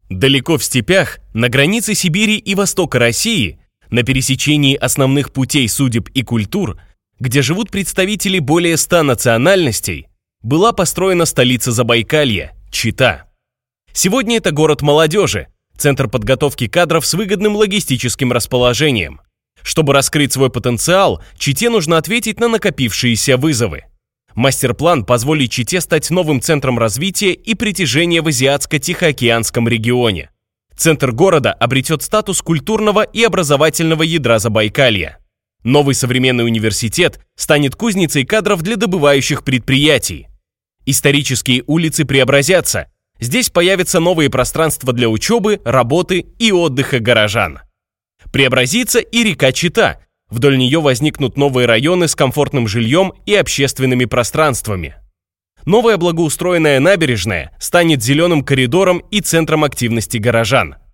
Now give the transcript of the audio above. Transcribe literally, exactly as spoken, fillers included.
Далеко в степях, на границе Сибири и востока России, на пересечении основных путей судеб и культур, где живут представители более ста национальностей, была построена столица Забайкалья – Чита. Сегодня это город молодежи, центр подготовки кадров с выгодным логистическим расположением. Чтобы раскрыть свой потенциал, Чите нужно ответить на накопившиеся вызовы. Мастер-план позволит Чите стать новым центром развития и притяжения в Азиатско-Тихоокеанском регионе. Центр города обретет статус культурного и образовательного ядра Забайкалья. Новый современный университет станет кузницей кадров для добывающих предприятий. Исторические улицы преобразятся. Здесь появятся новые пространства для учебы, работы и отдыха горожан. Преобразится и река Чита. Вдоль нее возникнут новые районы с комфортным жильем и общественными пространствами. Новая благоустроенная набережная станет зеленым коридором и центром активности горожан.